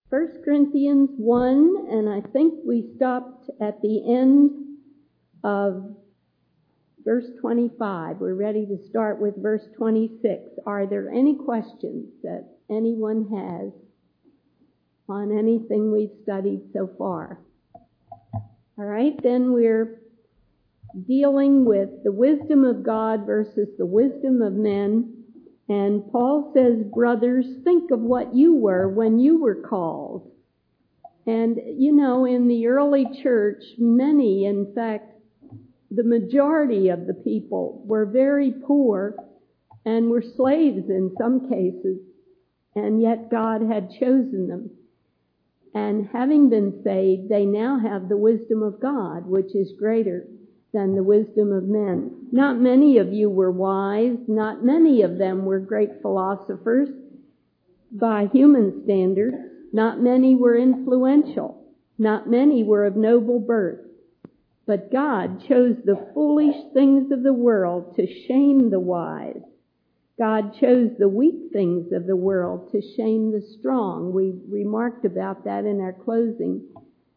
1 Corinthians 1, and I think we stopped at the end of verse 25. We're ready to start with verse 26. Are there any questions that anyone has on anything we've studied so far? All right, then we're dealing with the wisdom of God versus the wisdom of men. And Paul says, brothers, think of what you were when you were called. And, in the early church, many, in fact, the majority of the people were very poor and were slaves in some cases, and yet God had chosen them. And having been saved, they now have the wisdom of God, which is greater than the wisdom of men. Not many of you were wise. Not many of them were great philosophers by human standards. Not many were influential. Not many were of noble birth. But God chose the foolish things of the world to shame the wise. God chose the weak things of the world to shame the strong. We remarked about that in our closing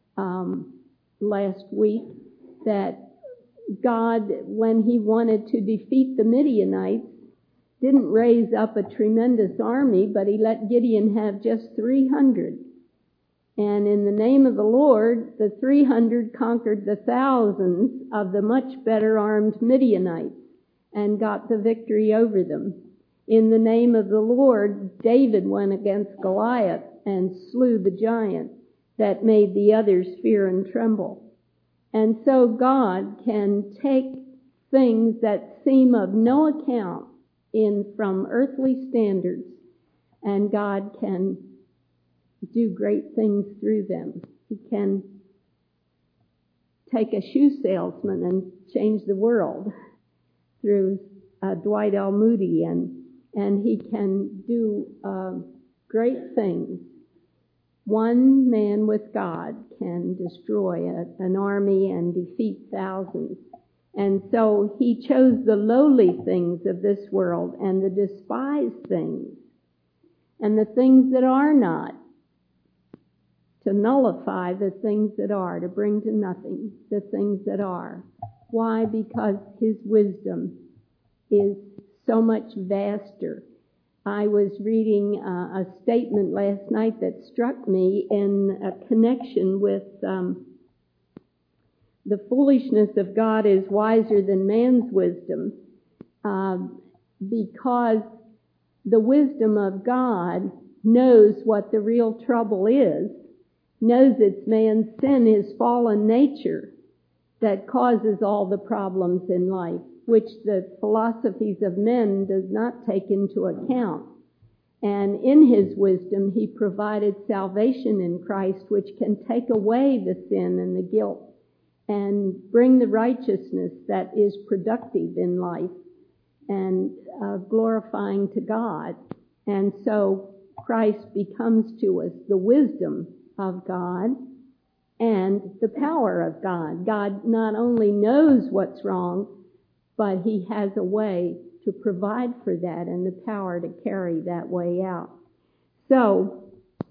last week, that God, when he wanted to defeat the Midianites, didn't raise up a tremendous army, but he let Gideon have just 300. And in the name of the Lord, the 300 conquered the thousands of the much better armed Midianites and got the victory over them. In the name of the Lord, David went against Goliath and slew the giant that made the others fear and tremble. And so God can take things that seem of no account from earthly standards, and God can do great things through them. He can take a shoe salesman and change the world through Dwight L. Moody, and he can do great things. One man with God can destroy an army and defeat thousands. And so he chose the lowly things of this world and the despised things and the things that are not, to nullify the things that are, to bring to nothing the things that are. Why? Because his wisdom is so much vaster. I was reading a statement last night that struck me in a connection with the foolishness of God is wiser than man's wisdom, because the wisdom of God knows what the real trouble is, knows it's man's sin, his fallen nature, that causes all the problems in life, which the philosophies of men does not take into account. And in his wisdom, he provided salvation in Christ, which can take away the sin and the guilt and bring the righteousness that is productive in life and glorifying to God. And so Christ becomes to us the wisdom of God and the power of God. God not only knows what's wrong, but he has a way to provide for that and the power to carry that way out. So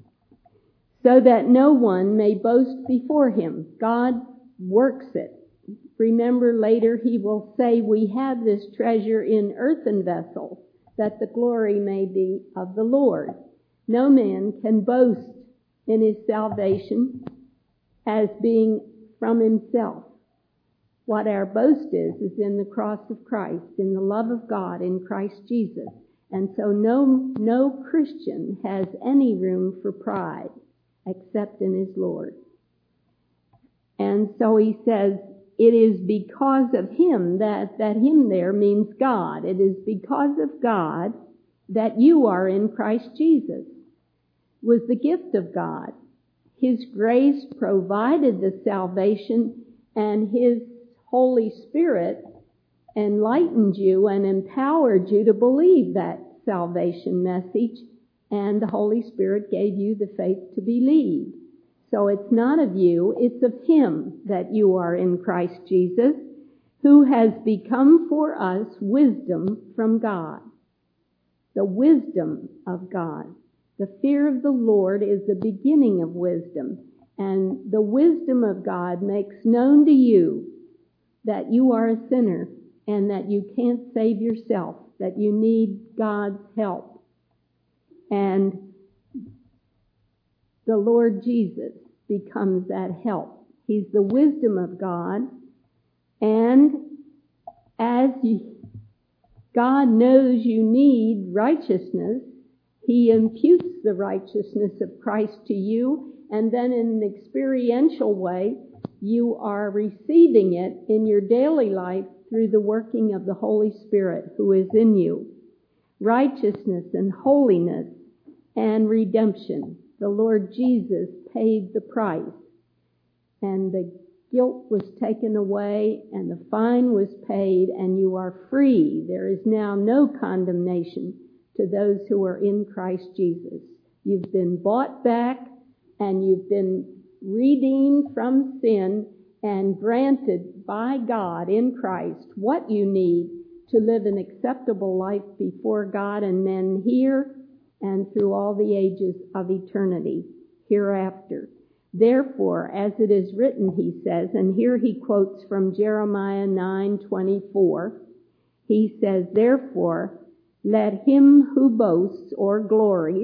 that no one may boast before him. God works it. Remember, later he will say, we have this treasure in earthen vessels, that the glory may be of the Lord. No man can boast in his salvation as being from himself. What our boast is in the cross of Christ, in the love of God in Christ Jesus. And so no Christian has any room for pride except in his Lord. And so he says, it is because of him, that him there means God. It is because of God that you are in Christ Jesus. It was the gift of God. His grace provided the salvation, and his Holy Spirit enlightened you and empowered you to believe that salvation message, and the Holy Spirit gave you the faith to believe. So it's not of you, it's of him that you are in Christ Jesus, who has become for us wisdom from God. The wisdom of God. The fear of the Lord is the beginning of wisdom, and the wisdom of God makes known to you that you are a sinner and that you can't save yourself, that you need God's help. And the Lord Jesus becomes that help. He's the wisdom of God, and as God knows you need righteousness, He imputes the righteousness of Christ to you, and then in an experiential way, you are receiving it in your daily life through the working of the Holy Spirit who is in you. Righteousness and holiness and redemption. The Lord Jesus paid the price, and the guilt was taken away, and the fine was paid, and you are free. There is now no condemnation to those who are in Christ Jesus. You've been bought back, and you've been redeemed from sin and granted by God in Christ what you need to live an acceptable life before God and men here and through all the ages of eternity hereafter. Therefore, as it is written, he says, and here he quotes from Jeremiah 9:24, he says, therefore, let him who boasts or glories,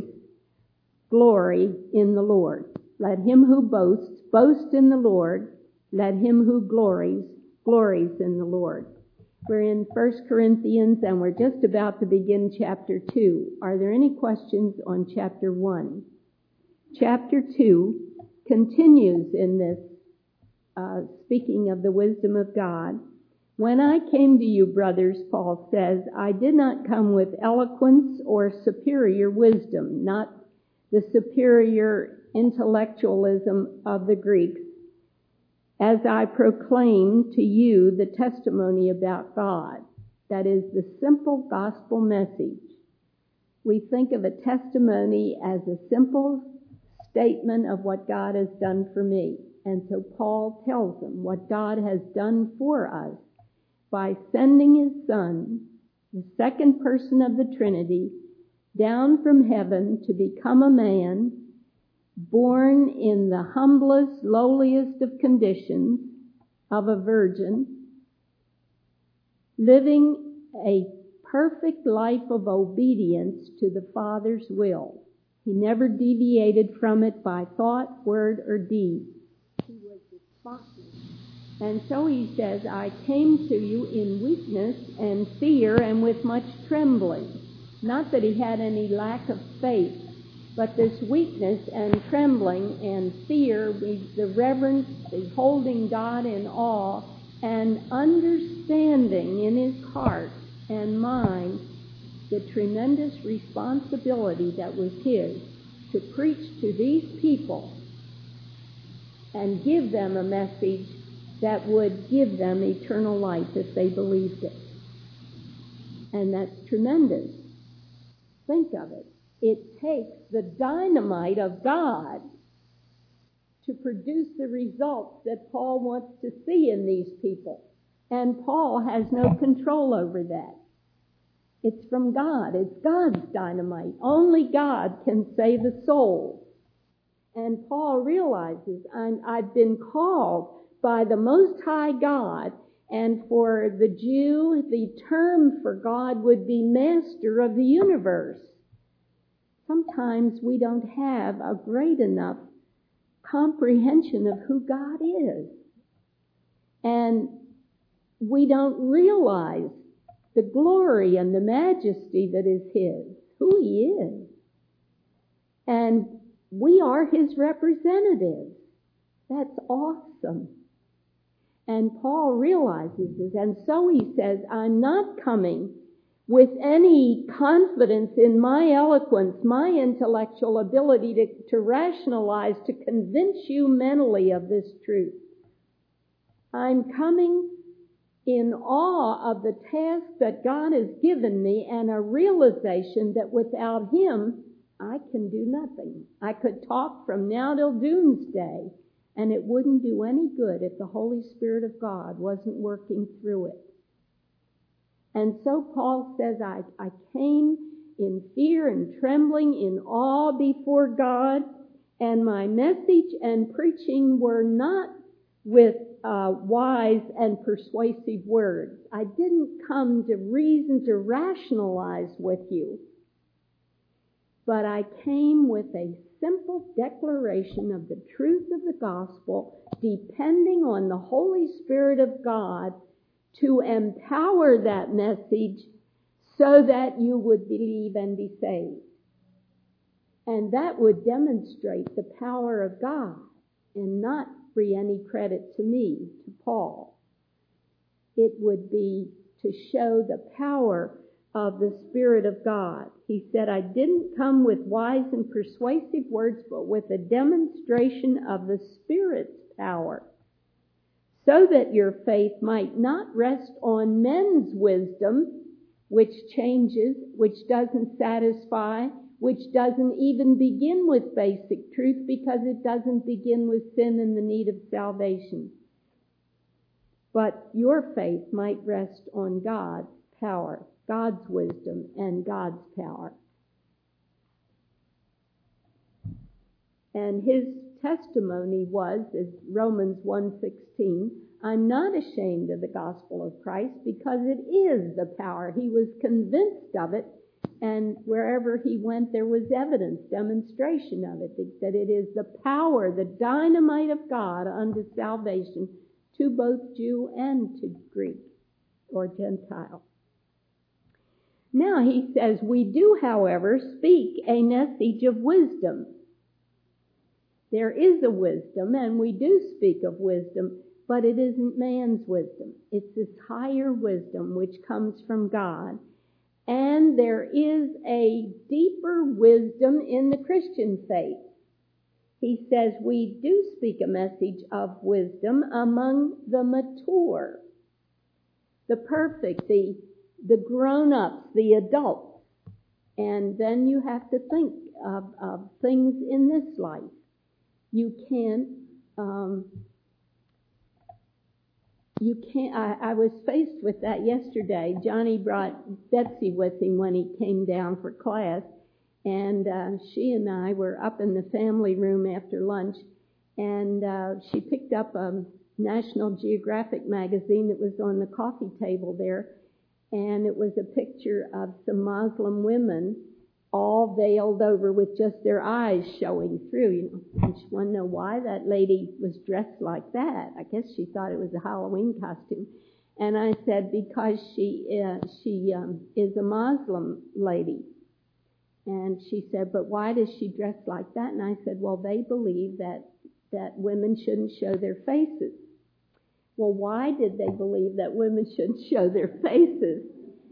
glory in the Lord. Let him who boasts, boast in the Lord. Let him who glories, glories in the Lord. We're in 1 Corinthians, and we're just about to begin chapter 2. Are there any questions on chapter 1? Chapter 2 continues in this, speaking of the wisdom of God. When I came to you, brothers, Paul says, I did not come with eloquence or superior wisdom, not the superior intellectualism of the Greeks, as I proclaim to you the testimony about God. That is the simple gospel message. We think of a testimony as a simple statement of what God has done for me. And so Paul tells them what God has done for us by sending his Son, the second person of the Trinity, down from heaven to become a man, born in the humblest, lowliest of conditions of a virgin, living a perfect life of obedience to the Father's will. He never deviated from it by thought, word, or deed. He was responsible. And so he says, I came to you in weakness and fear and with much trembling. Not that he had any lack of faith, but this weakness and trembling and fear, the reverence, the holding God in awe, and understanding in his heart and mind the tremendous responsibility that was his to preach to these people and give them a message that would give them eternal life if they believed it. And that's tremendous. Think of it. It takes the dynamite of God to produce the results that Paul wants to see in these people. And Paul has no control over that. It's from God. It's God's dynamite. Only God can save a soul. And Paul realizes, I've been called by the Most High God, and for the Jew, the term for God would be master of the universe. Sometimes we don't have a great enough comprehension of who God is. And we don't realize the glory and the majesty that is his, who he is. And we are his representatives. That's awesome. And Paul realizes this, and so he says, I'm not coming with any confidence in my eloquence, my intellectual ability to rationalize, to convince you mentally of this truth. I'm coming in awe of the task that God has given me and a realization that without him, I can do nothing. I could talk from now till doomsday, and it wouldn't do any good if the Holy Spirit of God wasn't working through it. And so Paul says, I came in fear and trembling, in awe before God. And my message and preaching were not with wise and persuasive words. I didn't come to reason, to rationalize with you, but I came with a simple declaration of the truth of the gospel, depending on the Holy Spirit of God to empower that message so that you would believe and be saved. And that would demonstrate the power of God and not bring any credit to me, to Paul. It would be to show the power of the Spirit of God. He said, I didn't come with wise and persuasive words, but with a demonstration of the Spirit's power, so that your faith might not rest on men's wisdom, which changes, which doesn't satisfy, which doesn't even begin with basic truth, because it doesn't begin with sin and the need of salvation. But your faith might rest on God's power, God's wisdom, and God's power. And his testimony was, as Romans 1:16, I'm not ashamed of the gospel of Christ, because it is the power. He was convinced of it, and wherever he went there was evidence, demonstration of it, that it is the power, the dynamite of God unto salvation to both Jew and to Greek or Gentile. Now he says, we do, however, speak a message of wisdom. There is a wisdom, and we do speak of wisdom, but it isn't man's wisdom. It's this higher wisdom which comes from God. And there is a deeper wisdom in the Christian faith. He says we do speak a message of wisdom among the mature, the perfect, the grown-ups, the adults. And then you have to think of things in this life. You can't, I was faced with that yesterday. Johnny brought Betsy with him when he came down for class, and she and I were up in the family room after lunch, and she picked up a National Geographic magazine that was on the coffee table there, and it was a picture of some Muslim women all veiled over with just their eyes showing through, And she wanted to know why that lady was dressed like that. I guess she thought it was a Halloween costume. And I said, because she is a Muslim lady. And she said, but why does she dress like that? And I said, well, they believe that women shouldn't show their faces. Well, why did they believe that women shouldn't show their faces?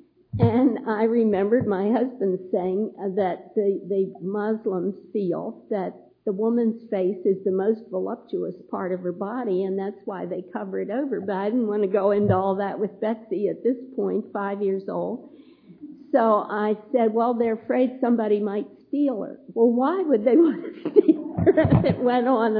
And I remembered my husband saying that the Muslims feel that the woman's face is the most voluptuous part of her body, and that's why they cover it over. But I didn't want to go into all that with Betsy at this point, 5 years old. So I said, well, they're afraid somebody might steal her. Well, why would they want to steal her? And it went on.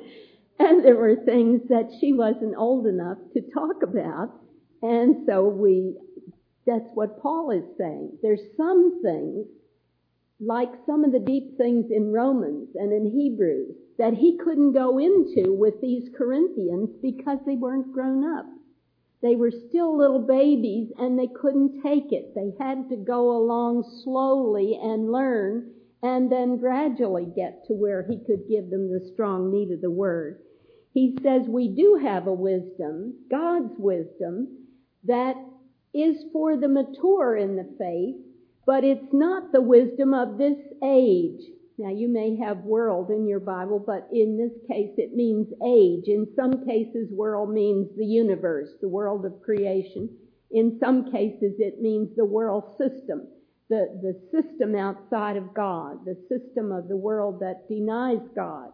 And there were things that she wasn't old enough to talk about. And so that's what Paul is saying. There's some things, like some of the deep things in Romans and in Hebrews, that he couldn't go into with these Corinthians because they weren't grown up. They were still little babies and they couldn't take it. They had to go along slowly and learn, and then gradually get to where he could give them the strong meat of the word. He says we do have a wisdom, God's wisdom, that is for the mature in the faith, but it's not the wisdom of this age. Now, you may have world in your Bible, but in this case it means age. In some cases, world means the universe, the world of creation. In some cases, it means the world system, the system outside of God, the system of the world that denies God.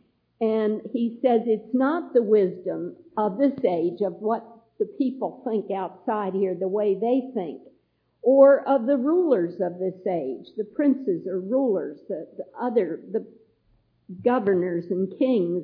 And he says it's not the wisdom of this age, of what the people think outside here, the way they think, or of the rulers of this age, the princes or rulers, the governors and kings.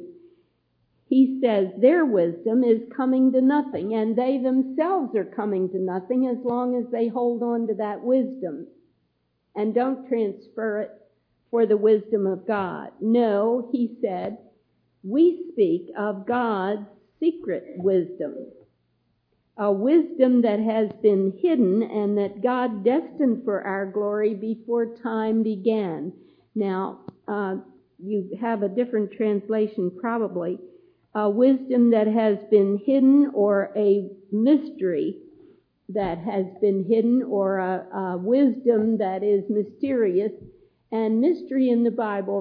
He says their wisdom is coming to nothing, and they themselves are coming to nothing as long as they hold on to that wisdom. and don't transfer it for the wisdom of God. No, he said, we speak of God's secret wisdom, a wisdom that has been hidden and that God destined for our glory before time began. Now, you have a different translation probably. A wisdom that has been hidden, or a mystery that has been hidden, or a wisdom that is mysterious. And mystery in the Bible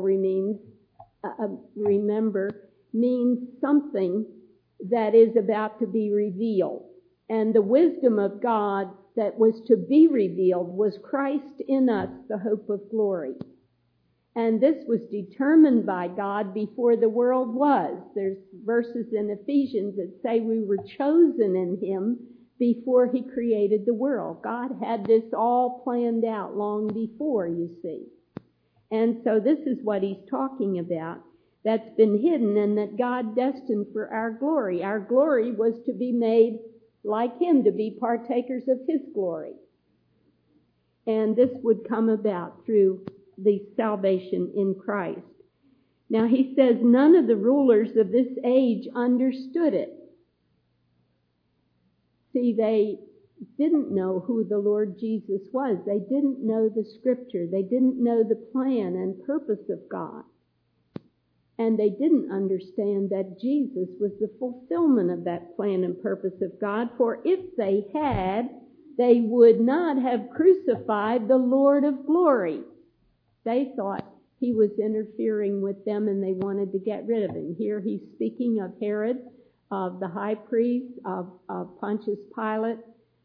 means something that is about to be revealed. And the wisdom of God that was to be revealed was Christ in us, the hope of glory. And this was determined by God before the world was. There's verses in Ephesians that say we were chosen in him before he created the world. God had this all planned out long before, you see. And so this is what he's talking about. That's been hidden and that God destined for our glory. Our glory was to be made like him, to be partakers of his glory. And this would come about through the salvation in Christ. Now he says none of the rulers of this age understood it. See, they didn't know who the Lord Jesus was. They didn't know the scripture. They didn't know the plan and purpose of God. And they didn't understand that Jesus was the fulfillment of that plan and purpose of God. For if they had, they would not have crucified the Lord of glory. They thought he was interfering with them and they wanted to get rid of him. Here he's speaking of Herod, of the high priest, of Pontius Pilate.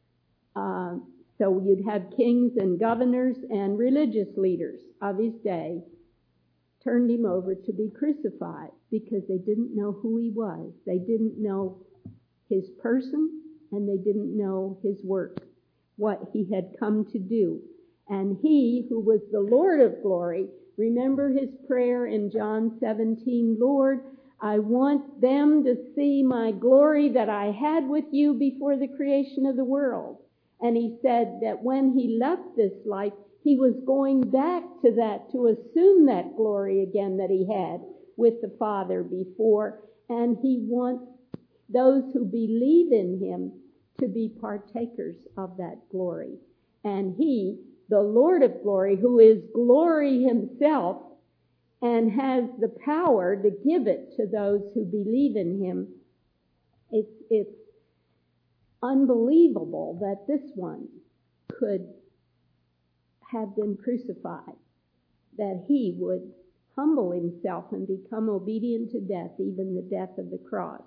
So you'd have kings and governors and religious leaders of his day turned him over to be crucified because they didn't know who he was. They didn't know his person and they didn't know his work, what he had come to do. And he, who was the Lord of glory, remember his prayer in John 17, Lord, I want them to see my glory that I had with you before the creation of the world. And he said that when he left this life, he was going back to that, to assume that glory again that he had with the Father before. And he wants those who believe in him to be partakers of that glory. And he, the Lord of glory, who is glory himself and has the power to give it to those who believe in him, it's unbelievable that this one could have been crucified, that he would humble himself and become obedient to death, even the death of the cross.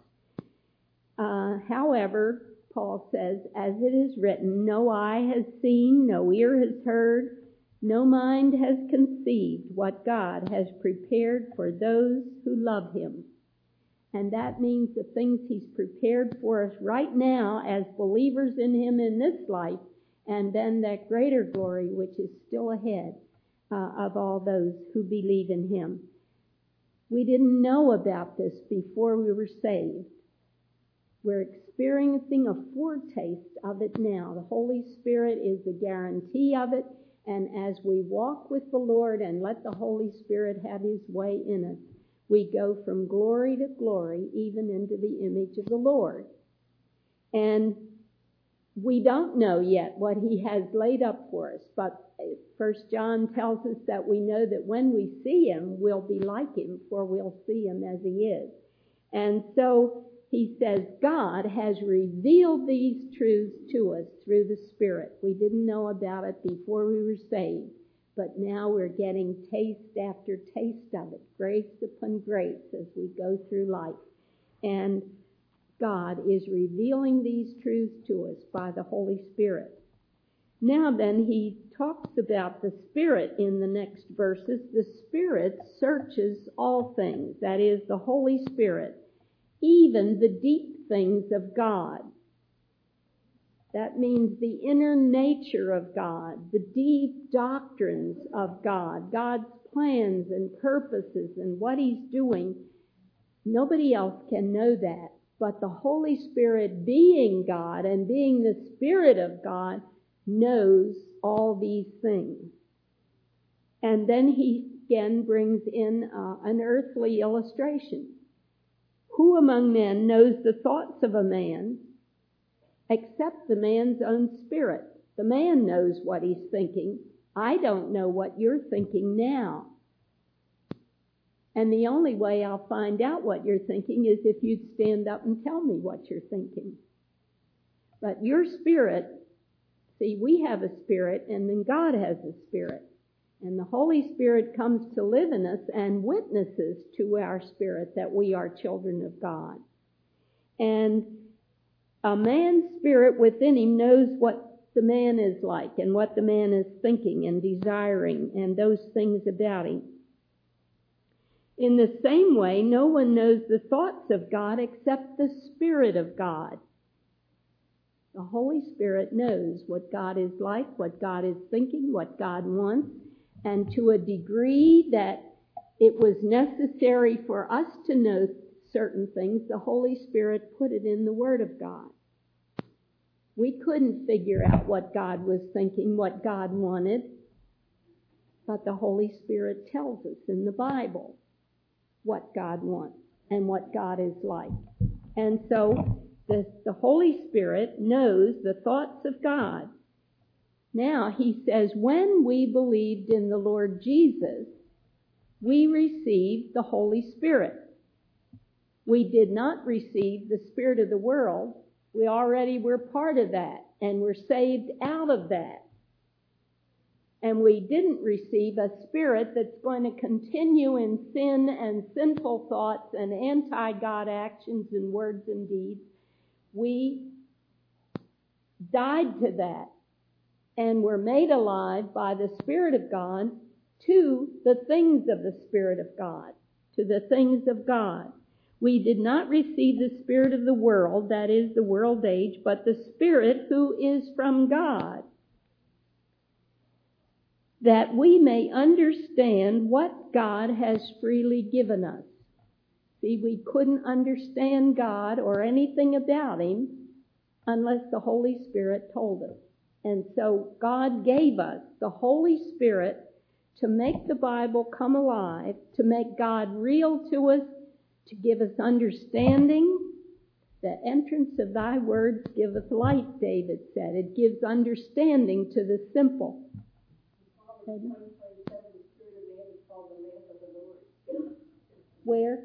However, Paul says, as it is written, no eye has seen, no ear has heard, no mind has conceived what God has prepared for those who love him. And that means the things he's prepared for us right now as believers in him in this life, and then that greater glory which is still ahead of all those who believe in him. We didn't know about this before we were saved. We're experiencing a foretaste of it now. The Holy Spirit is the guarantee of it, and as we walk with the Lord and let the Holy Spirit have his way in us, we go from glory to glory, even into the image of the Lord. And we don't know yet what he has laid up for us, but 1 John tells us that we know that when we see him, we'll be like him, for we'll see him as he is. And so he says God has revealed these truths to us through the Spirit. We didn't know about it before we were saved, but now we're getting taste after taste of it, grace upon grace as we go through life. And God is revealing these truths to us by the Holy Spirit. Now then, he talks about the Spirit in the next verses. The Spirit searches all things, that is, the Holy Spirit, even the deep things of God. That means the inner nature of God, the deep doctrines of God, God's plans and purposes and what he's doing. Nobody else can know that. But the Holy Spirit, being God and being the Spirit of God, knows all these things. And then he again brings in an earthly illustration. Who among men knows the thoughts of a man except the man's own spirit? The man knows what he's thinking. I don't know what you're thinking now. And the only way I'll find out what you're thinking is if you'd stand up and tell me what you're thinking. But your spirit, see, we have a spirit, and then God has a spirit. And the Holy Spirit comes to live in us and witnesses to our spirit that we are children of God. And a man's spirit within him knows what the man is like and what the man is thinking and desiring and those things about him. In the same way, no one knows the thoughts of God except the Spirit of God. The Holy Spirit knows what God is like, what God is thinking, what God wants, and to a degree that it was necessary for us to know certain things, the Holy Spirit put it in the Word of God. We couldn't figure out what God was thinking, what God wanted, but the Holy Spirit tells us in the Bible what God wants and what God is like. And so the Holy Spirit knows the thoughts of God. Now he says, when we believed in the Lord Jesus, we received the Holy Spirit. We did not receive the spirit of the world. We already were part of that, and we're saved out of that. And we didn't receive a spirit that's going to continue in sin and sinful thoughts and anti-God actions and words and deeds. We died to that and were made alive by the Spirit of God to the things of the Spirit of God, to the things of God. We did not receive the spirit of the world, that is the world age, but the Spirit who is from God, that we may understand what God has freely given us. See, we couldn't understand God or anything about Him unless the Holy Spirit told us. And so God gave us the Holy Spirit to make the Bible come alive, to make God real to us, to give us understanding. The entrance of thy words giveth light, David said. It gives understanding to the simple. Where?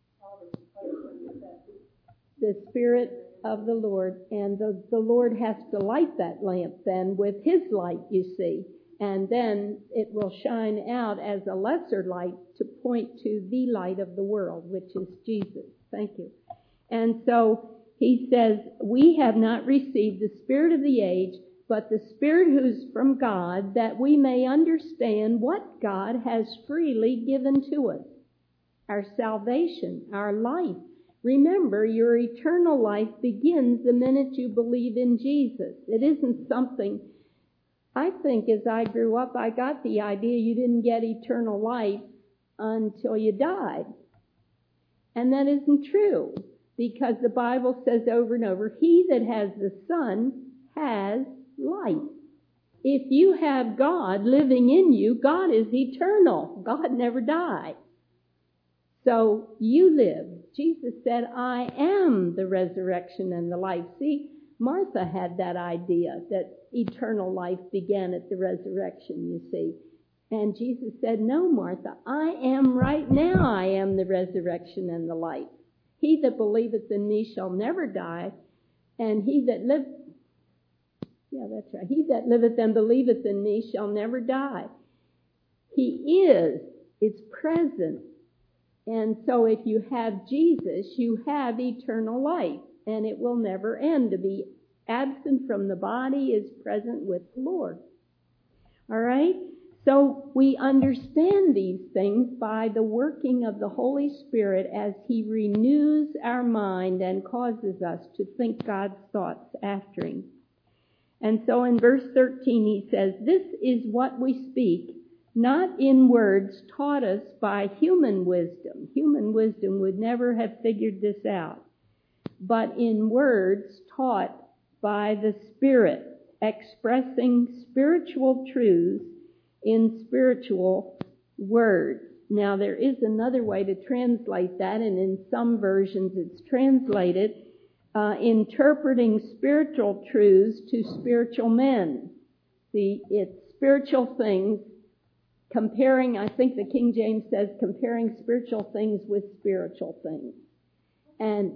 The Spirit of the Lord. And the Lord has to light that lamp then with His light, you see. And then it will shine out as a lesser light to point to the light of the world, which is Jesus. Thank you. And so he says, we have not received the spirit of the age, but the Spirit who's from God, that we may understand what God has freely given to us. Our salvation, our life. Remember, your eternal life begins the minute you believe in Jesus. It isn't something, I think as I grew up, I got the idea you didn't get eternal life until you died. And that isn't true, because the Bible says over and over, he that has the Son has life. If you have God living in you, God is eternal. God never died. So you live. Jesus said, I am the resurrection and the life. See, Martha had that idea that eternal life began at the resurrection, you see. And Jesus said, no, Martha, I am right now. I am the resurrection and the life. He that believeth in me shall never die, and he that liveth, he that liveth and believeth in me shall never die. He is. It's present. And so if you have Jesus, you have eternal life, and it will never end. To be absent from the body is present with the Lord. All right? So we understand these things by the working of the Holy Spirit as He renews our mind and causes us to think God's thoughts after Him. And so in verse 13 he says, this is what we speak, not in words taught us by human wisdom. Human wisdom would never have figured this out. But in words taught by the Spirit, expressing spiritual truths in spiritual words. Now, there is another way to translate that, and in some versions it's translated interpreting spiritual truths to spiritual men. It's spiritual things, comparing, I think the King James says, comparing spiritual things with spiritual things. And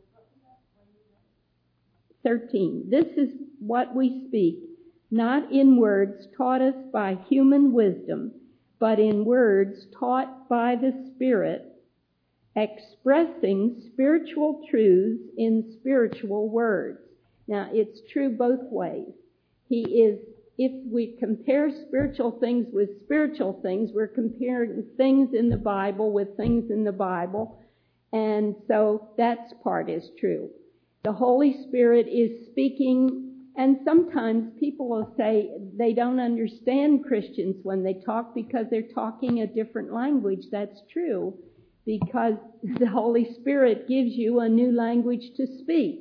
13, this is what we speak, not in words taught us by human wisdom, but in words taught by the Spirit, expressing spiritual truths in spiritual words. Now, it's true both ways. If we compare spiritual things with spiritual things, we're comparing things in the Bible with things in the Bible, and so that part is true. The Holy Spirit is speaking. And sometimes people will say they don't understand Christians when they talk because they're talking a different language. That's true, because the Holy Spirit gives you a new language to speak.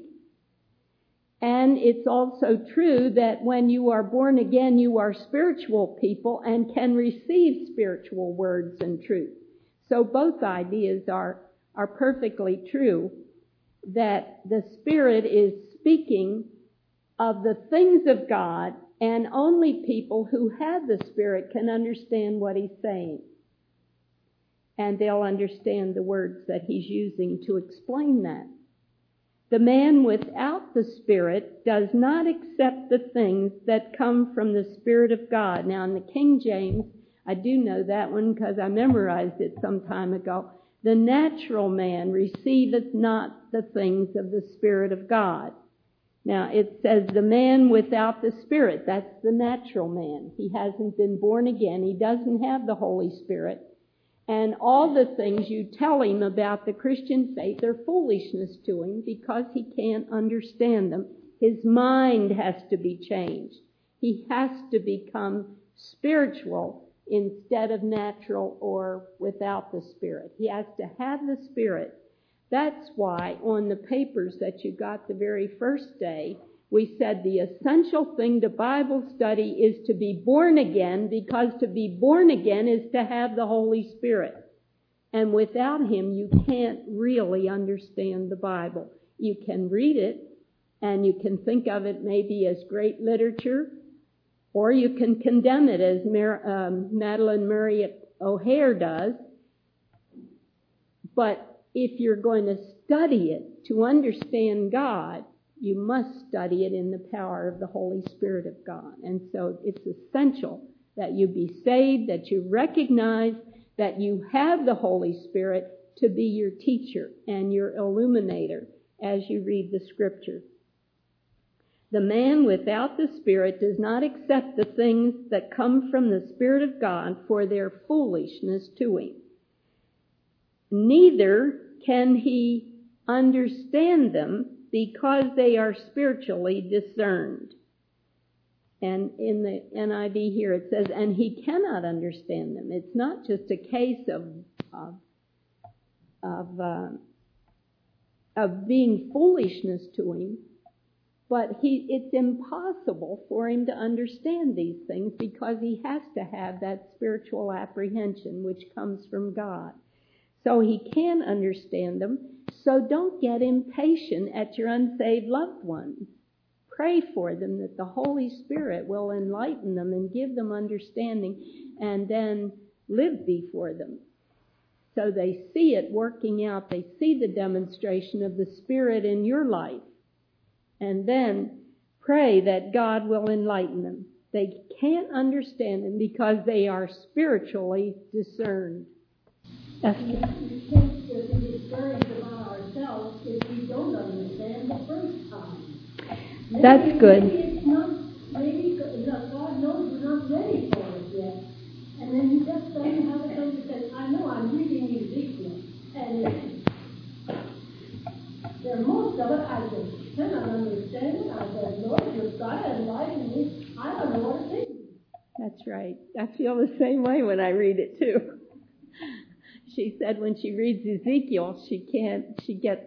And it's also true that when you are born again, you are spiritual people and can receive spiritual words and truth. So both ideas are perfectly true, that the Spirit is speaking of the things of God, and only people who have the Spirit can understand what He's saying. And they'll understand the words that He's using to explain that. The man without the Spirit does not accept the things that come from the Spirit of God. Now, in the King James, I do know that one because I memorized it some time ago. The natural man receiveth not the things of the Spirit of God. Now, it says the man without the Spirit, that's the natural man. He hasn't been born again. He doesn't have the Holy Spirit. And all the things you tell him about the Christian faith are foolishness to him because he can't understand them. His mind has to be changed. He has to become spiritual instead of natural or without the Spirit. He has to have the Spirit. That's why on the papers that you got the very first day, we said the essential thing to Bible study is to be born again, because to be born again is to have the Holy Spirit. And without Him, you can't really understand the Bible. You can read it, and you can think of it maybe as great literature, or you can condemn it as Madeleine Murray O'Hair does. But if you're going to study it to understand God, you must study it in the power of the Holy Spirit of God. And so it's essential that you be saved, that you recognize that you have the Holy Spirit to be your teacher and your illuminator as you read the Scripture. The man without the Spirit does not accept the things that come from the Spirit of God, for their foolishness to him. Neither can he understand them, because they are spiritually discerned. And in the NIV here it says, and he cannot understand them. It's not just a case of being foolishness to him, but it's impossible for him to understand these things, because he has to have that spiritual apprehension which comes from God. So he can understand them. So don't get impatient at your unsaved loved ones. Pray for them that the Holy Spirit will enlighten them and give them understanding, and then live before them. So they see it working out. They see the demonstration of the Spirit in your life. And then pray that God will enlighten them. They can't understand them because they are spiritually discerned. We can't be discouraged about ourselves if we don't understand the first time. That's good. Maybe God knows we're not ready for it yet. And then He just doesn't have it understand. I know I'm reading Ezekiel, and there most of it I just cannot understand it. I said, Lord, you've got to enlighten me. I don't know what it is. That's right. I feel the same way when I read it too. She said when she reads Ezekiel, she gets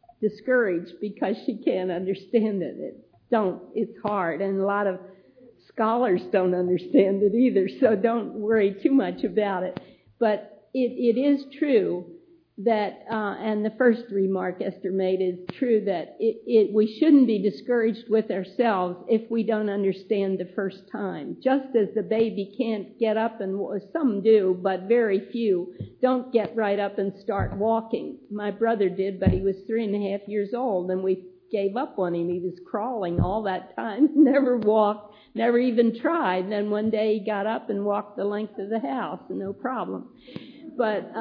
discouraged because she can't understand it. It's hard. And a lot of scholars don't understand it either, so don't worry too much about it. But it is true that, and the first remark Esther made is true, that we shouldn't be discouraged with ourselves if we don't understand the first time. Just as the baby can't get up, and some do, but very few don't get right up and start walking. My brother did, but he was 3.5 years old, and we gave up on him. He was crawling all that time, never walked, never even tried. Then one day he got up and walked the length of the house, no problem. But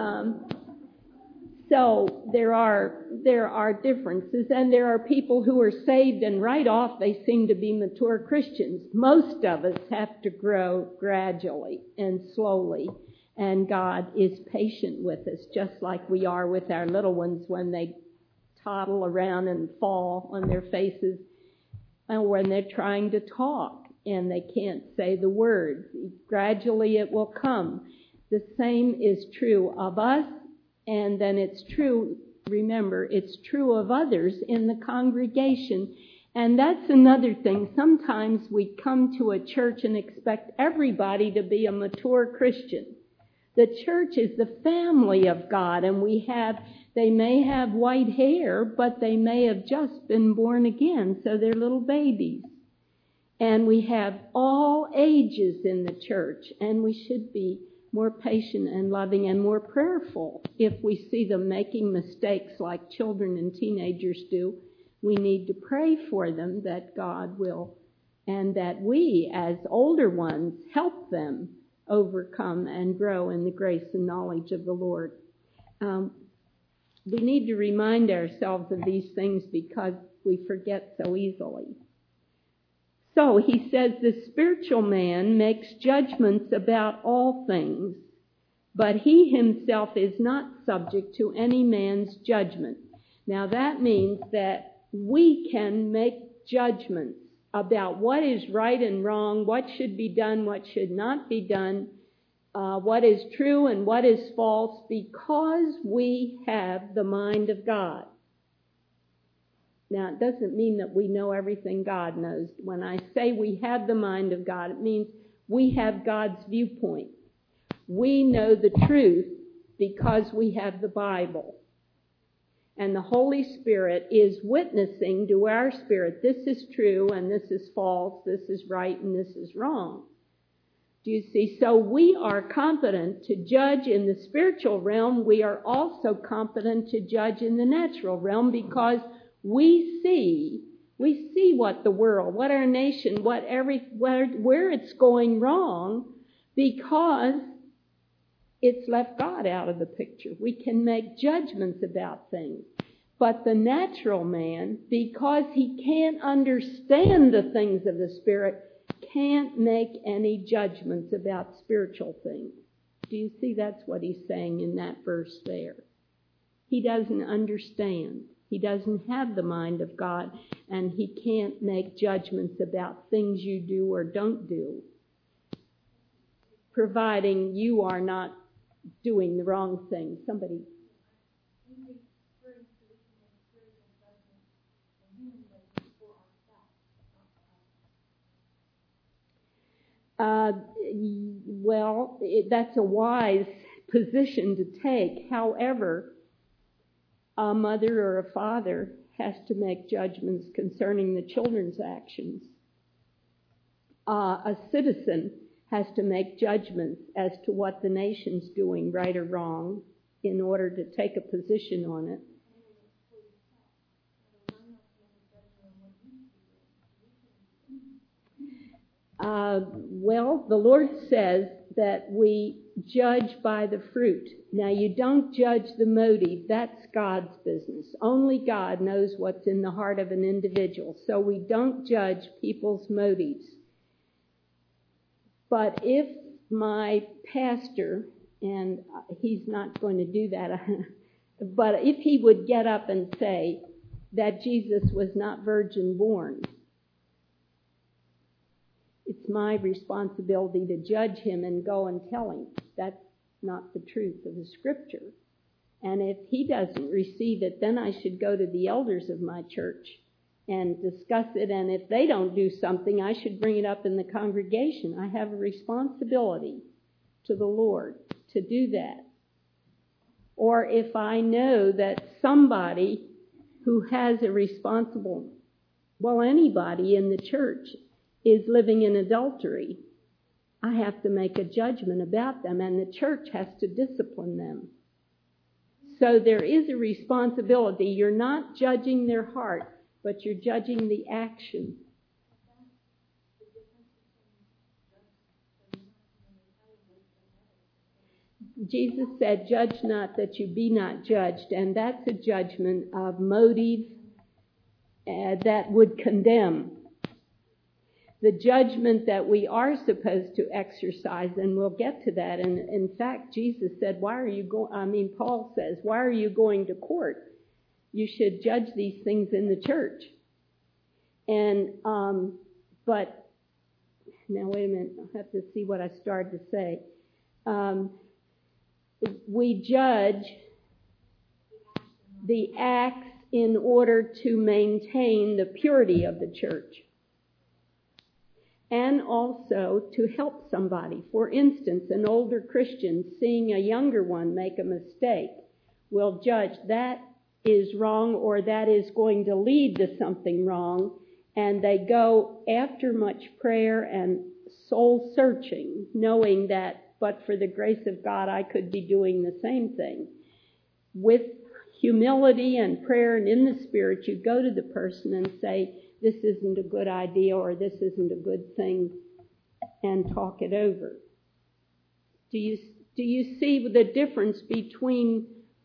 so there are differences, and there are people who are saved and right off they seem to be mature Christians. Most of us have to grow gradually and slowly, and God is patient with us, just like we are with our little ones when they toddle around and fall on their faces, and when they're trying to talk and they can't say the words. Gradually it will come. The same is true of us. And then it's true, remember, it's true of others in the congregation. And that's another thing. Sometimes we come to a church and expect everybody to be a mature Christian. The church is the family of God, and they may have white hair, but they may have just been born again, so they're little babies. And we have all ages in the church, and we should be more patient and loving and more prayerful. If we see them making mistakes like children and teenagers do, we need to pray for them that God will, and that we as older ones help them overcome and grow in the grace and knowledge of the Lord. We need to remind ourselves of these things because we forget so easily. So he says the spiritual man makes judgments about all things, but he himself is not subject to any man's judgment. Now that means that we can make judgments about what is right and wrong, what should be done, what should not be done, what is true and what is false, because we have the mind of God. Now, it doesn't mean that we know everything God knows. When I say we have the mind of God, it means we have God's viewpoint. We know the truth because we have the Bible. And the Holy Spirit is witnessing to our spirit, this is true and this is false, this is right and this is wrong. Do you see? So we are competent to judge in the spiritual realm. We are also competent to judge in the natural realm because we see what the world, what our nation, where it's going wrong, because it's left God out of the picture. We can make judgments about things. But the natural man, because he can't understand the things of the Spirit, can't make any judgments about spiritual things. Do you see? That's what he's saying in that verse there. He doesn't understand. He doesn't have the mind of God, and he can't make judgments about things you do or don't do, providing you are not doing the wrong thing. Somebody. Well, that's a wise position to take. However, a mother or a father has to make judgments concerning the children's actions. A citizen has to make judgments as to what the nation's doing, right or wrong, in order to take a position on it. Well, the Lord says that we judge by the fruit. Now, you don't judge the motive. That's God's business. Only God knows what's in the heart of an individual. So we don't judge people's motives. But if my pastor, and he's not going to do that, but if he would get up and say that Jesus was not virgin born, it's my responsibility to judge him and go and tell him that's not the truth of the Scripture. And if he doesn't receive it, then I should go to the elders of my church and discuss it, and if they don't do something, I should bring it up in the congregation. I have a responsibility to the Lord to do that. Or if I know that somebody who has a responsible, anybody in the church is living in adultery, I have to make a judgment about them, and the church has to discipline them. So there is a responsibility. You're not judging their heart, but you're judging the action. Jesus said, "Judge not that you be not judged," and that's a judgment of motive that would condemn. The judgment that we are supposed to exercise, and we'll get to that. And in fact, Jesus said, Paul says, "Why are you going to court? You should judge these things in the church." And but now wait a minute, I'll have to see what I started to say. We judge the acts in order to maintain the purity of the church, and also to help somebody. For instance, an older Christian seeing a younger one make a mistake will judge that is wrong, or that is going to lead to something wrong, and they go after much prayer and soul searching, knowing that but for the grace of God I could be doing the same thing. With humility and prayer and in the Spirit, you go to the person and say, "This isn't a good idea," or "This isn't a good thing," and talk it over. Do you see the difference between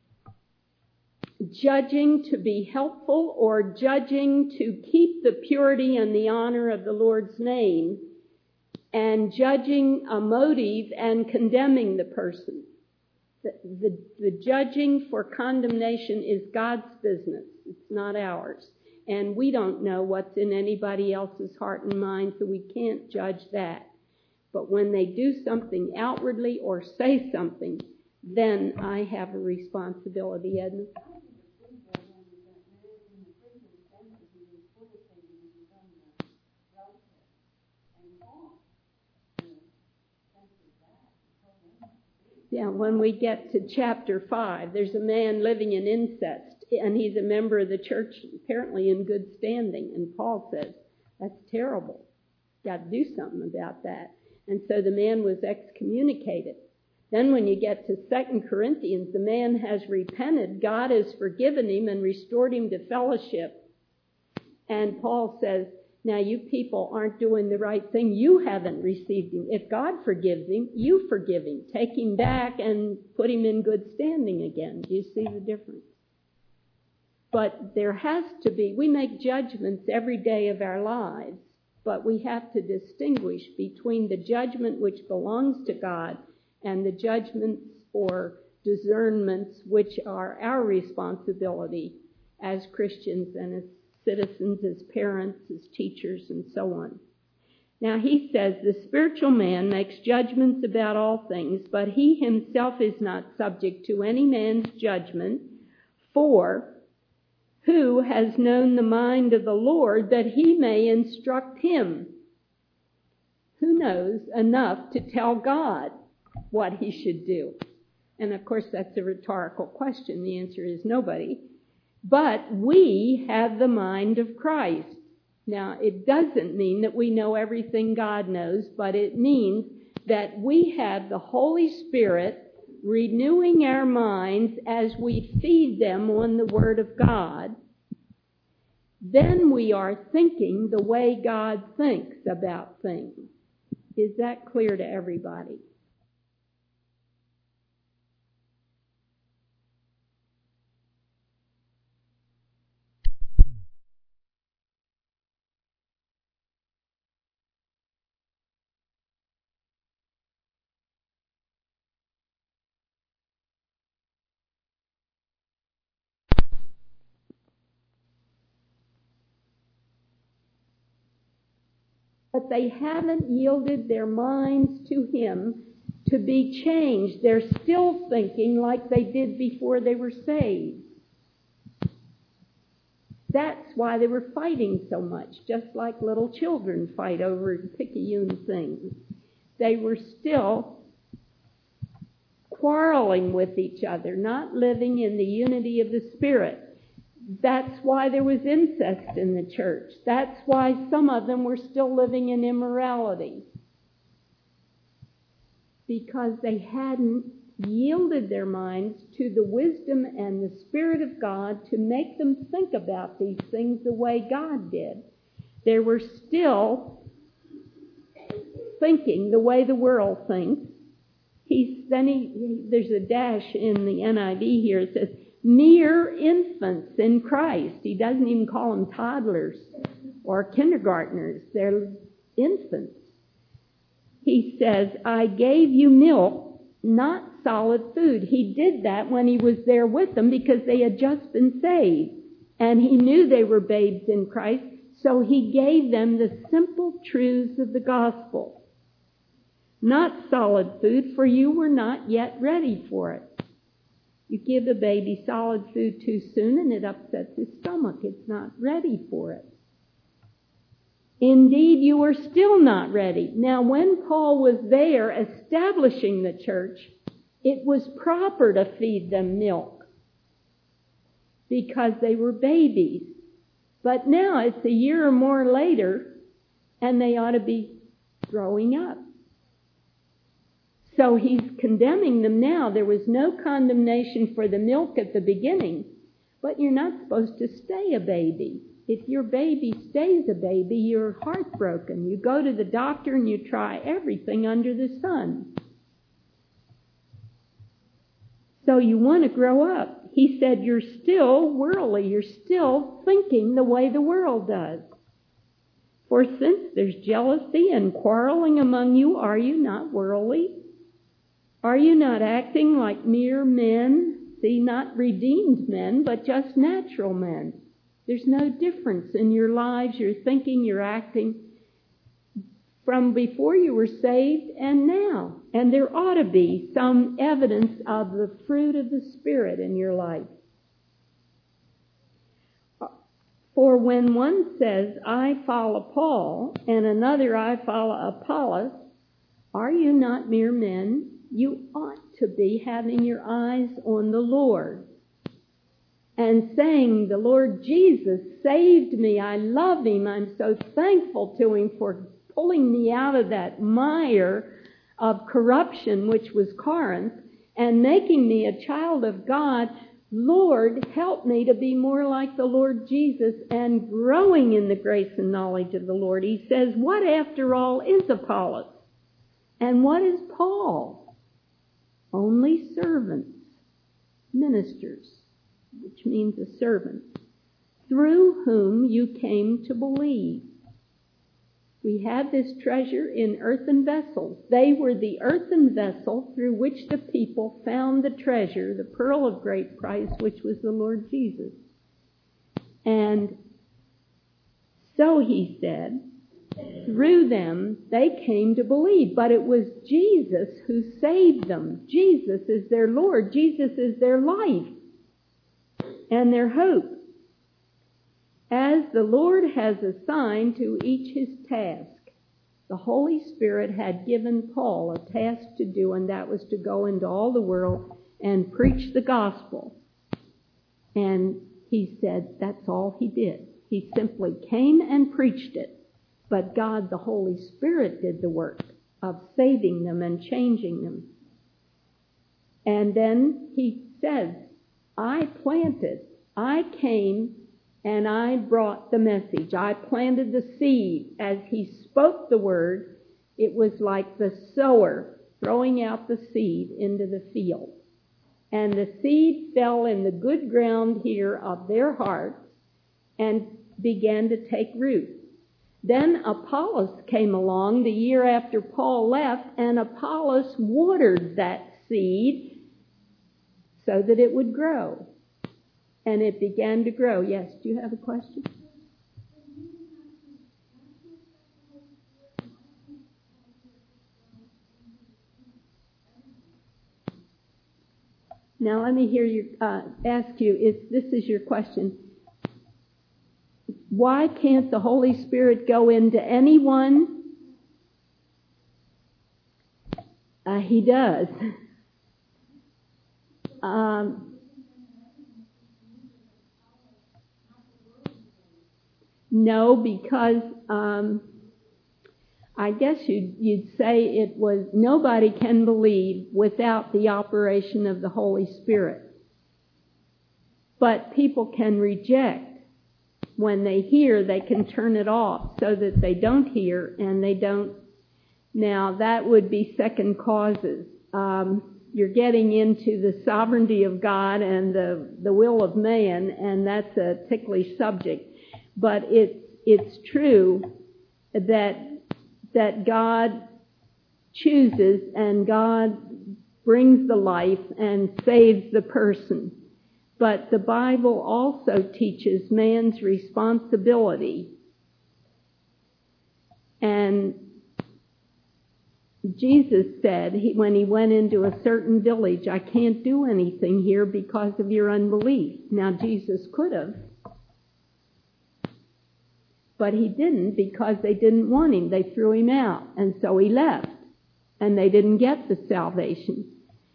judging to be helpful or judging to keep the purity and the honor of the Lord's name, and judging a motive and condemning the person? The judging for condemnation is God's business. It's not ours. And we don't know what's in anybody else's heart and mind, so we can't judge that. But when they do something outwardly or say something, then I have a responsibility, Edna. Yeah, when we get to chapter 5, there's a man living in incest, and he's a member of the church, apparently in good standing. And Paul says, that's terrible. Got to do something about that. And so the man was excommunicated. Then when you get to 2 Corinthians, the man has repented. God has forgiven him and restored him to fellowship. And Paul says, now you people aren't doing the right thing. You haven't received him. If God forgives him, you forgive him. Take him back and put him in good standing again. Do you see the difference? But there has to be, we make judgments every day of our lives, but we have to distinguish between the judgment which belongs to God and the judgments or discernments which are our responsibility as Christians and as citizens, as parents, as teachers, and so on. Now he says, the spiritual man makes judgments about all things, but he himself is not subject to any man's judgment, for who has known the mind of the Lord that he may instruct him? Who knows enough to tell God what he should do? And of course that's a rhetorical question. The answer is nobody. But we have the mind of Christ. Now, it doesn't mean that we know everything God knows, but it means that we have the Holy Spirit renewing our minds as we feed them on the Word of God. Then we are thinking the way God thinks about things. Is that clear to everybody? But they haven't yielded their minds to Him to be changed. They're still thinking like they did before they were saved. That's why they were fighting so much, just like little children fight over picayune things. They were still quarreling with each other, not living in the unity of the Spirit. That's why there was incest in the church. That's why some of them were still living in immorality. Because they hadn't yielded their minds to the wisdom and the Spirit of God to make them think about these things the way God did. They were still thinking the way the world thinks. There's a dash in the NIV here. It says, mere infants in Christ. He doesn't even call them toddlers or kindergartners. They're infants. He says, I gave you milk, not solid food. He did that when he was there with them because they had just been saved. And he knew they were babes in Christ, so he gave them the simple truths of the gospel. Not solid food, for you were not yet ready for it. You give a baby solid food too soon and it upsets his stomach. It's not ready for it. Indeed, you are still not ready. Now, when Paul was there establishing the church, it was proper to feed them milk because they were babies. But now it's a year or more later, and they ought to be growing up. So he's condemning them now. There was no condemnation for the milk at the beginning, but you're not supposed to stay a baby. If your baby stays a baby, you're heartbroken. You go to the doctor and you try everything under the sun. So you want to grow up. He said you're still worldly. You're still thinking the way the world does. For since there's jealousy and quarreling among you, are you not worldly? Are you not acting like mere men? See, not redeemed men, but just natural men. There's no difference in your lives, your thinking, your acting from before you were saved and now. And there ought to be some evidence of the fruit of the Spirit in your life. For when one says, I follow Paul, and another, I follow Apollos, are you not mere men? You ought to be having your eyes on the Lord and saying, the Lord Jesus saved me. I love him. I'm so thankful to him for pulling me out of that mire of corruption, which was Corinth, and making me a child of God. Lord, help me to be more like the Lord Jesus and growing in the grace and knowledge of the Lord. He says, what after all is Apollos? And what is Paul? Only servants, ministers, which means a servant, through whom you came to believe. We have this treasure in earthen vessels. They were the earthen vessel through which the people found the treasure, the pearl of great price, which was the Lord Jesus. And so he said, through them they came to believe. But it was Jesus who saved them. Jesus is their Lord. Jesus is their life and their hope. As the Lord has assigned to each his task. The Holy Spirit had given Paul a task to do, and that was to go into all the world and preach the gospel. And he said that's all he did. He simply came and preached it. But God, the Holy Spirit, did the work of saving them and changing them. And then he says, I planted, I came, and I brought the message. I planted the seed. As he spoke the word, it was like the sower throwing out the seed into the field. And the seed fell in the good ground here of their hearts and began to take root. Then Apollos came along the year after Paul left, and Apollos watered that seed so that it would grow. And it began to grow. Yes, do you have a question? Now let me hear you ask you, if this is your question. Why can't the Holy Spirit go into anyone? He does. No, because I guess you'd say it was nobody can believe without the operation of the Holy Spirit. But people can reject. When they hear, they can turn it off so that they don't hear and they don't. Now, that would be second causes. You're getting into the sovereignty of God and the will of man, and that's a ticklish subject. But it's true that God chooses and God brings the life and saves the person. But the Bible also teaches man's responsibility. And Jesus said, when he went into a certain village, I can't do anything here because of your unbelief. Now, Jesus could have, but he didn't because they didn't want him. They threw him out, and so he left, and they didn't get the salvation.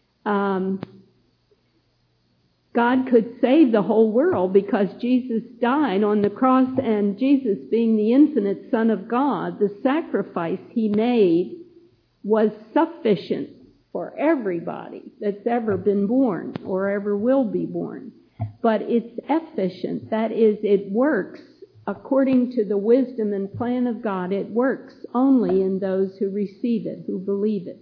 God could save the whole world because Jesus died on the cross, and Jesus, being the infinite Son of God, the sacrifice he made was sufficient for everybody that's ever been born or ever will be born. But it's efficient. That is, it works according to the wisdom and plan of God. It works only in those who receive it, who believe it.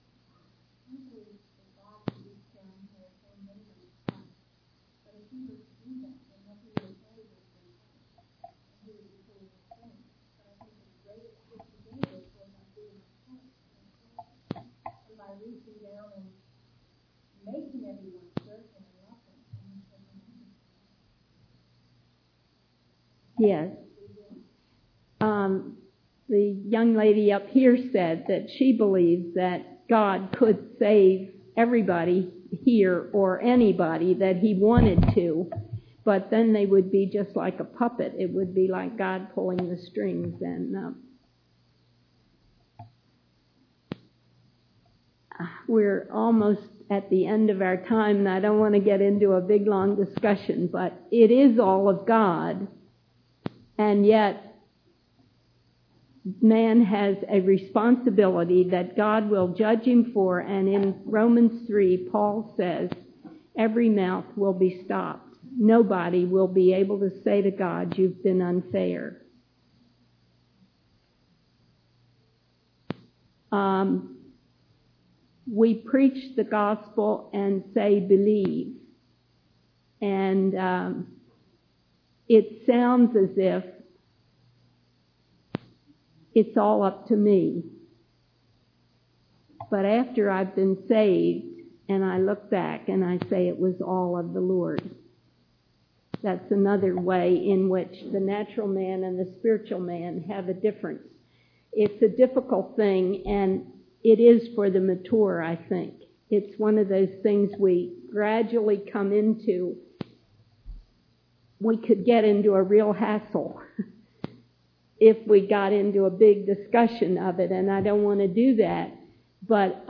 Yes. The young lady up here said that she believes that God could save everybody here or anybody that he wanted to, but then they would be just like a puppet. It would be like God pulling the strings. And we're almost at the end of our time, and I don't want to get into a big, long discussion, but it is all of God. And yet, man has a responsibility that God will judge him for. And in Romans 3, Paul says, every mouth will be stopped. Nobody will be able to say to God, you've been unfair. We preach the gospel and say believe. And it sounds as if it's all up to me. But after I've been saved and I look back and I say it was all of the Lord. That's another way in which the natural man and the spiritual man have a difference. It's a difficult thing, and it is for the mature, I think. It's one of those things we gradually come into. We could get into a real hassle if we got into a big discussion of it, and I don't want to do that. But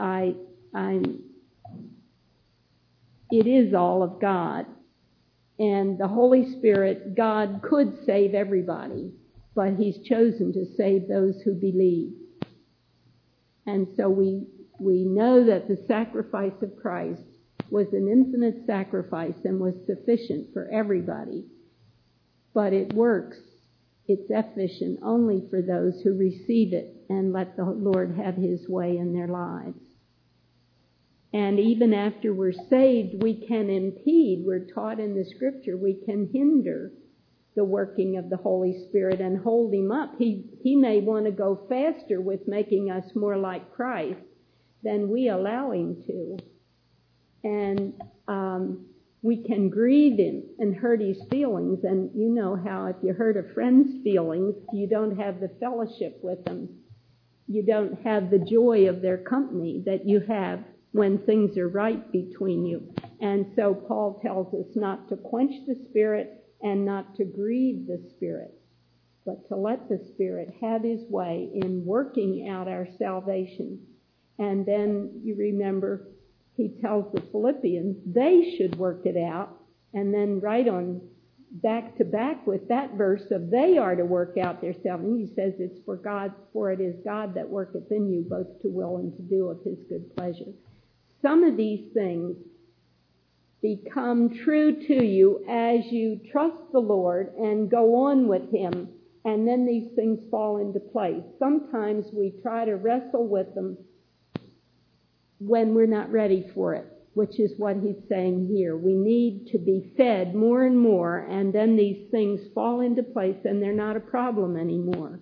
it is all of God. And the Holy Spirit, God could save everybody, but he's chosen to save those who believe. And so we know that the sacrifice of Christ was an infinite sacrifice and was sufficient for everybody. But it works. It's efficient only for those who receive it and let the Lord have his way in their lives. And even after we're saved, we can impede. We're taught in the scripture we can hinder the working of the Holy Spirit and hold him up. He may want to go faster with making us more like Christ than we allow him to. And we can grieve him and hurt his feelings. And you know how if you hurt a friend's feelings, you don't have the fellowship with them. You don't have the joy of their company that you have when things are right between you. And so Paul tells us not to quench the Spirit and not to grieve the Spirit. but to let the Spirit have his way in working out our salvation. And then you remember he tells the Philippians they should work it out, and then right on back to back with that verse of they are to work out their salvation, he says it's for it is God that worketh in you both to will and to do of his good pleasure. Some of these things become true to you as you trust the Lord and go on with him, and then these things fall into place. Sometimes we try to wrestle with them when we're not ready for it, which is what he's saying here. We need to be fed more and more, and then these things fall into place and they're not a problem anymore.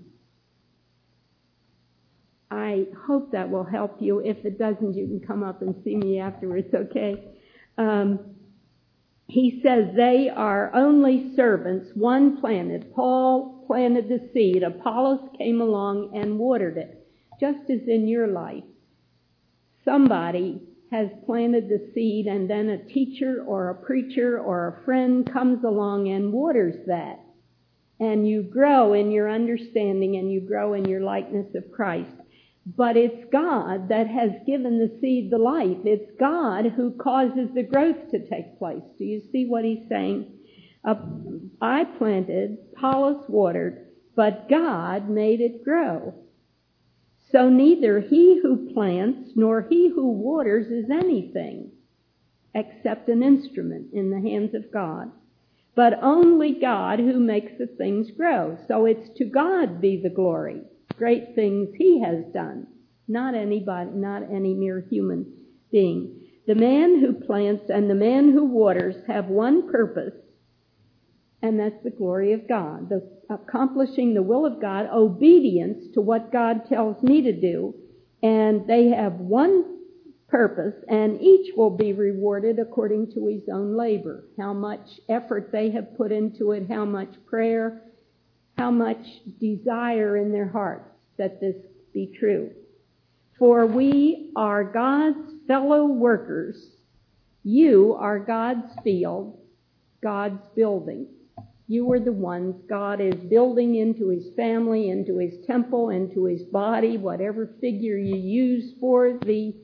I hope that will help you. If it doesn't, you can come up and see me afterwards, okay? He says they are only servants. One planted. Paul planted the seed. Apollos came along and watered it. Just as in your life, somebody has planted the seed, and then a teacher or a preacher or a friend comes along and waters that. And you grow in your understanding and you grow in your likeness of Christ. But it's God that has given the seed the life. It's God who causes the growth to take place. Do you see what he's saying? I planted, Apollos watered, but God made it grow. So neither he who plants nor he who waters is anything except an instrument in the hands of God. But only God who makes the things grow. So it's to God be the glory. Great things he has done, not anybody, not any mere human being. The man who plants and the man who waters have one purpose, and that's the glory of God, the accomplishing the will of God, obedience to what God tells me to do, and they have one purpose, and each will be rewarded according to his own labor. How much effort they have put into it, how much prayer, how much desire in their hearts that this be true. For we are God's fellow workers. You are God's field, God's building. You are the ones God is building into his family, into his temple, into his body, whatever figure you use for the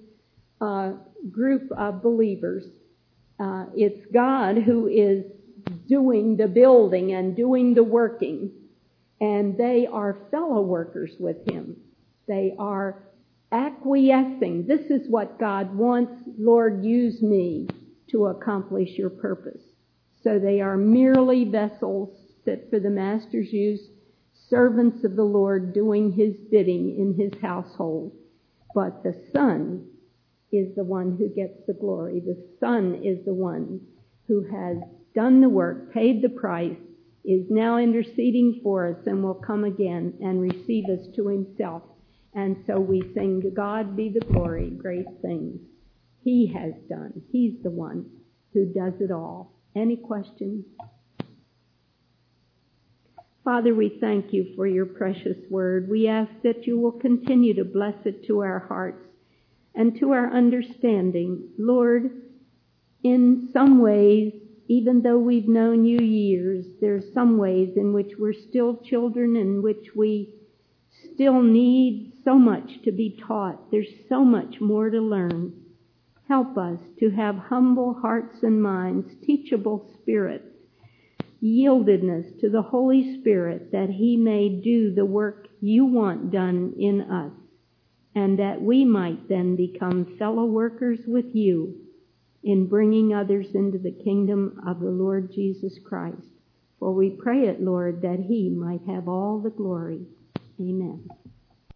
group of believers. It's God who is doing the building and doing the working. And they are fellow workers with him. They are acquiescing. This is what God wants. Lord, use me to accomplish your purpose. So they are merely vessels fit for the Master's use, servants of the Lord doing his bidding in his household. But the Son is the one who gets the glory. The Son is the one who has done the work, paid the price, is now interceding for us, and will come again and receive us to himself. And so we sing, to God be the glory, great things he has done. He's the one who does it all. Any questions? Father, we thank you for your precious word. We ask that you will continue to bless it to our hearts and to our understanding. Lord, in some ways, even though we've known you years, there's some ways in which we're still children, in which we still need so much to be taught. There's so much more to learn. Help us to have humble hearts and minds, teachable spirits, yieldedness to the Holy Spirit, that he may do the work you want done in us, and that we might then become fellow workers with you in bringing others into the kingdom of the Lord Jesus Christ. For we pray it, Lord, that he might have all the glory. Amen.